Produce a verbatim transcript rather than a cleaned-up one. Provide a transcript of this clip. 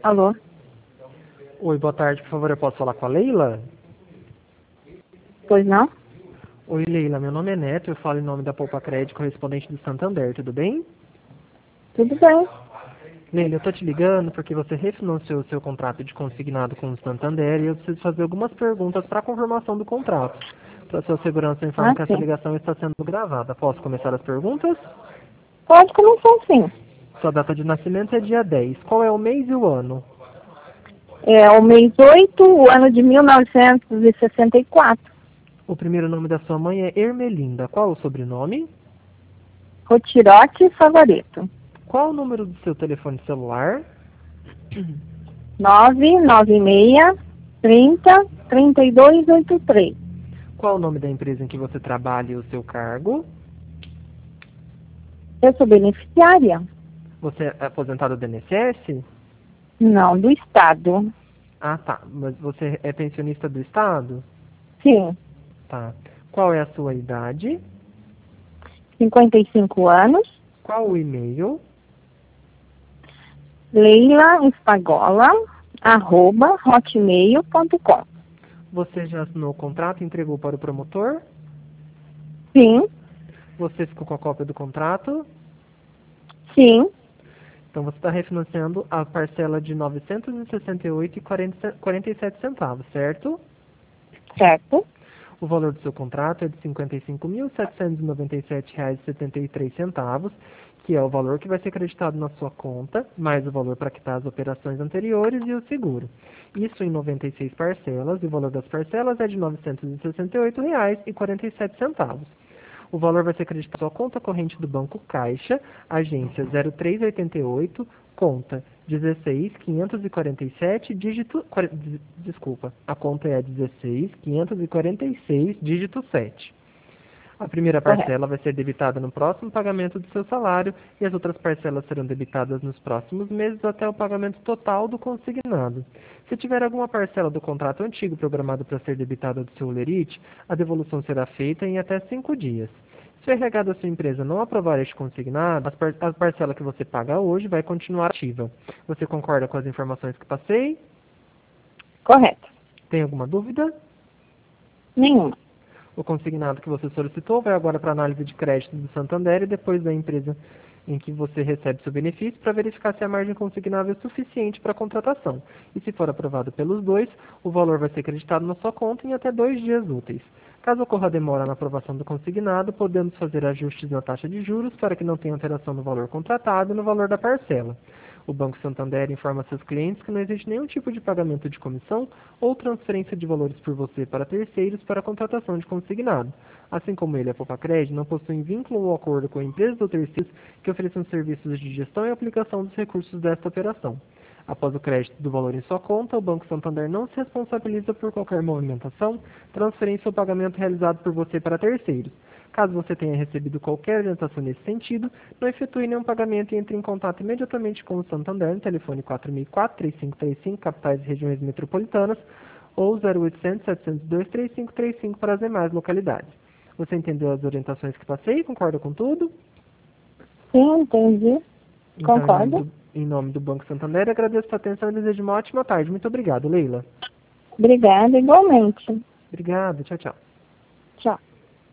Alô? Oi, boa tarde, por favor, eu posso falar com a Leila? Pois não? Oi, Leila, meu nome é Neto, eu falo em nome da Poupa Crédito, correspondente do Santander, tudo bem? Tudo bem. Leila, eu tô te ligando porque você refinanciou o seu contrato de consignado com o Santander e eu preciso fazer algumas perguntas para confirmação do contrato. Para sua segurança, eu Ah, informo que essa sim. ligação está sendo gravada. Posso começar as perguntas? Pode começar sim. Sua data de nascimento é dia dez. Qual é o mês e o ano? É o mês oito, o ano de mil novecentos e sessenta e quatro. O primeiro nome da sua mãe é Ermelinda. Qual o sobrenome? Rotirote Favorito. Qual o número do seu telefone celular? nove nove seis, trinta, trinta e dois oitenta e três. Qual o nome da empresa em que você trabalha e o seu cargo? Eu sou beneficiária? Você é aposentado do I N S S? Não, do Estado. Ah, tá. Mas você é pensionista do Estado? Sim. Tá. Qual é a sua idade? cinquenta e cinco anos. Qual o e-mail? Leila Espagola, arroba hotmail ponto com. Você já assinou o contrato e entregou para o promotor? Sim, Você ficou com a cópia do contrato? sim, Então você está refinanciando a parcela de novecentos e sessenta e oito reais e quarenta e sete centavos, certo? certo. O valor do seu contrato é de cinquenta e cinco mil, setecentos e noventa e sete reais e setenta e três centavos, que é o valor que vai ser acreditado na sua conta, mais o valor para quitar as operações anteriores e o seguro. Isso em noventa e seis parcelas, e o valor das parcelas é de novecentos e sessenta e oito reais e quarenta e sete centavos. O valor vai ser acreditado à sua conta corrente do Banco Caixa, agência zero três oitenta e oito, conta dezesseis mil quinhentos e quarenta e sete, dígito... Desculpa, a conta é dezesseis mil quinhentos e quarenta e seis, dígito sete. A primeira Correto. parcela vai ser debitada no próximo pagamento do seu salário e as outras parcelas serão debitadas nos próximos meses até o pagamento total do consignado. Se tiver alguma parcela do contrato antigo programado para ser debitada do seu lerite, a devolução será feita em até cinco dias. Se o R H da sua empresa não aprovar este consignado, as par- a parcela que você paga hoje vai continuar ativa. Você concorda com as informações que passei? Correto. Tem alguma dúvida? Nenhuma. O consignado que você solicitou vai agora para a análise de crédito do Santander e depois da empresa em que você recebe seu benefício para verificar se a margem consignável é suficiente para a contratação. E se for aprovado pelos dois, o valor vai ser acreditado na sua conta em até dois dias úteis. Caso ocorra demora na aprovação do consignado, podemos fazer ajustes na taxa de juros para que não tenha alteração no valor contratado e no valor da parcela. O Banco Santander informa seus clientes que não existe nenhum tipo de pagamento de comissão ou transferência de valores por você para terceiros para a contratação de consignado. Assim como ele, a Poupa Crédito, não possuem vínculo ou acordo com empresas ou terceiros que ofereçam serviços de gestão e aplicação dos recursos desta operação. Após o crédito do valor em sua conta, o Banco Santander não se responsabiliza por qualquer movimentação, transferência ou pagamento realizado por você para terceiros. Caso você tenha recebido qualquer orientação nesse sentido, não efetue nenhum pagamento e entre em contato imediatamente com o Santander no telefone quatro mil e quatro, três cinco três cinco, capitais e regiões metropolitanas, ou zero oitocentos, setecentos e dois, trinta e cinco trinta e cinco para as demais localidades. Você entendeu as orientações que passei? Concorda com tudo? Sim, entendi. Então, em nome Concordo. do, em nome do Banco Santander, agradeço a sua atenção e desejo uma ótima tarde. Muito obrigado, Leila. Obrigada, igualmente. Obrigado, tchau, tchau. Tchau.